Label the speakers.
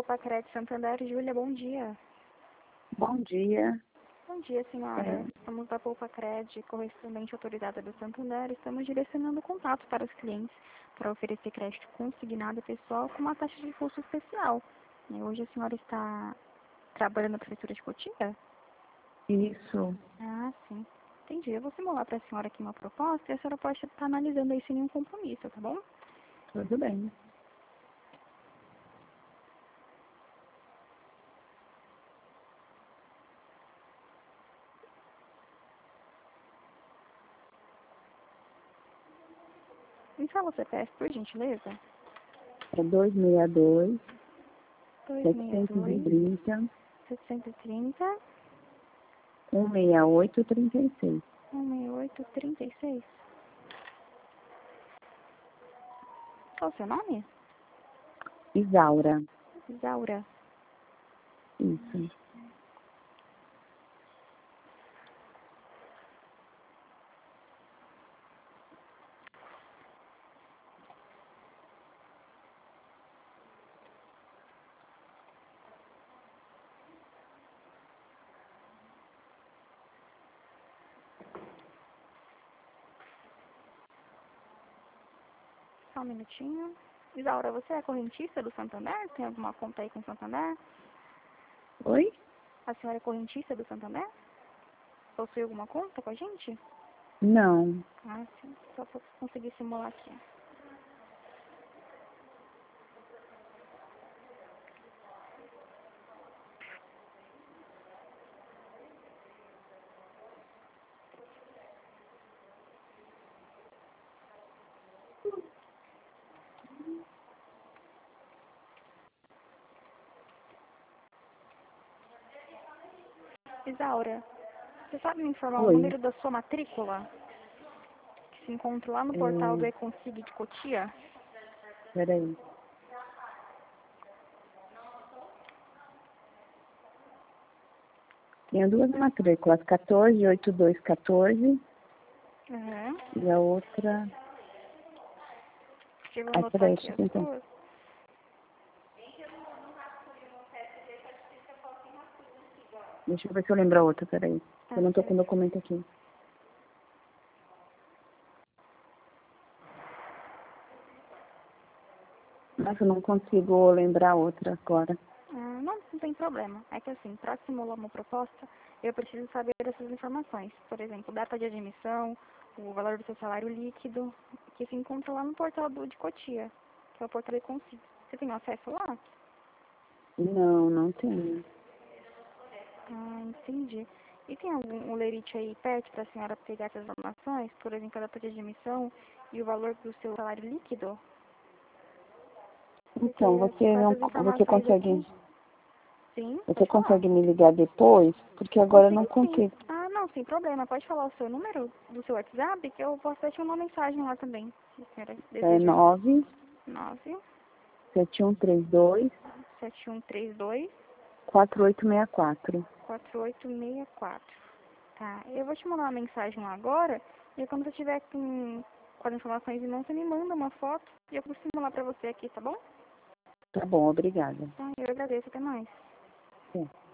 Speaker 1: Poupa-Cred Santander. Júlia, bom dia.
Speaker 2: Bom dia.
Speaker 1: Bom dia, senhora. Somos da Poupa-Cred, correspondente autorizada do Santander. Estamos direcionando contato para os clientes para oferecer crédito consignado pessoal com uma taxa de custo especial. Hoje a senhora está trabalhando na Prefeitura de Cotia?
Speaker 2: Isso.
Speaker 1: Ah, sim. Entendi. Eu vou simular para a senhora aqui uma proposta e a senhora pode estar analisando aí sem nenhum compromisso, tá bom?
Speaker 2: Tudo bem.
Speaker 1: Me fala o CPF, por gentileza.
Speaker 2: É 262
Speaker 1: 262
Speaker 2: 730
Speaker 1: 730
Speaker 2: 16836.
Speaker 1: 16836. Qual o seu nome?
Speaker 2: Isaura.
Speaker 1: Isaura.
Speaker 2: Isso.
Speaker 1: Só um minutinho. Isaura, você é correntista do Santander? Tem alguma conta aí com o Santander?
Speaker 2: Oi?
Speaker 1: A senhora é correntista do Santander? Possui alguma conta com a gente?
Speaker 2: Não.
Speaker 1: Ah, sim. Só para conseguir simular aqui. Isaura, você sabe me informar o
Speaker 2: Oi.
Speaker 1: número da sua matrícula? Que se encontra lá no portal do
Speaker 2: É,
Speaker 1: Econsig de Cotia?
Speaker 2: peraí. Tinha duas matrículas, 148214
Speaker 1: Uhum.
Speaker 2: e a outra...
Speaker 1: Eu vou
Speaker 2: Ah,
Speaker 1: anotar
Speaker 2: peraí,
Speaker 1: aqui
Speaker 2: deixa eu
Speaker 1: as
Speaker 2: tentar.
Speaker 1: duas.
Speaker 2: Deixa eu ver se eu lembro a outra, peraí.
Speaker 1: Tá
Speaker 2: Eu não tô com o
Speaker 1: certo.
Speaker 2: documento aqui. Nossa, eu não consigo lembrar a outra agora.
Speaker 1: Não tem problema. É que assim, para simular uma proposta, eu preciso saber essas informações. Por exemplo, data de admissão, o valor do seu salário líquido, que se encontra lá no portal de Cotia, que é o portal Econsig. Você tem acesso lá?
Speaker 2: Não, não tenho.
Speaker 1: Ah, entendi. E tem algum lerite aí perto para a senhora pegar essas informações? Por exemplo, a data de admissão e o valor do seu salário líquido? Porque
Speaker 2: Então,
Speaker 1: com essas
Speaker 2: você
Speaker 1: informações
Speaker 2: consegue...
Speaker 1: aqui, sim,
Speaker 2: Você
Speaker 1: pode falar.
Speaker 2: consegue me ligar depois? Porque agora eu não
Speaker 1: Consigo sim.
Speaker 2: consigo.
Speaker 1: Ah, não, sem problema. Pode falar o seu número do seu WhatsApp, que eu posso deixar uma mensagem lá também, se a senhora
Speaker 2: É
Speaker 1: desejar. 9
Speaker 2: 97132
Speaker 1: 7132
Speaker 2: 4864.
Speaker 1: 4864. Tá, eu vou te mandar uma mensagem lá agora, e quando você tiver com as informações em mão, você me manda uma foto e eu vou simular pra você aqui, tá bom?
Speaker 2: Tá bom, obrigada.
Speaker 1: Tá, eu agradeço, até mais.
Speaker 2: É.